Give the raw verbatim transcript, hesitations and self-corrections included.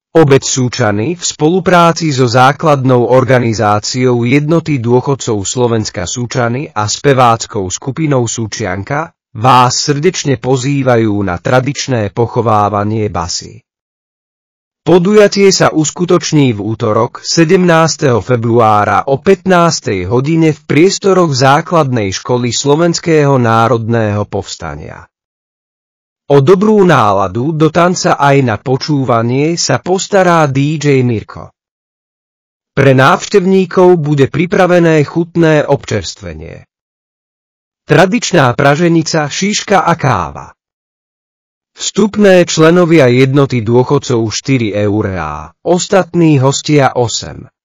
Obec Súčany v spolupráci so základnou organizáciou Jednoty dôchodcov Slovenska Súčany a speváckou skupinou Súčianka vás srdečne pozývajú na tradičné pochovávanie basy. Podujatie sa uskutoční v útorok sedemnásteho februára o pätnástej hodine v priestoroch Základnej školy Slovenského národného povstania. O dobrú náladu do tanca aj na počúvanie sa postará dý džej Mirko. Pre návštevníkov bude pripravené chutné občerstvenie. Tradičná praženica, šiška a káva. Vstupné členovia Jednoty dôchodcov štyri eurá, ostatní hostia osem.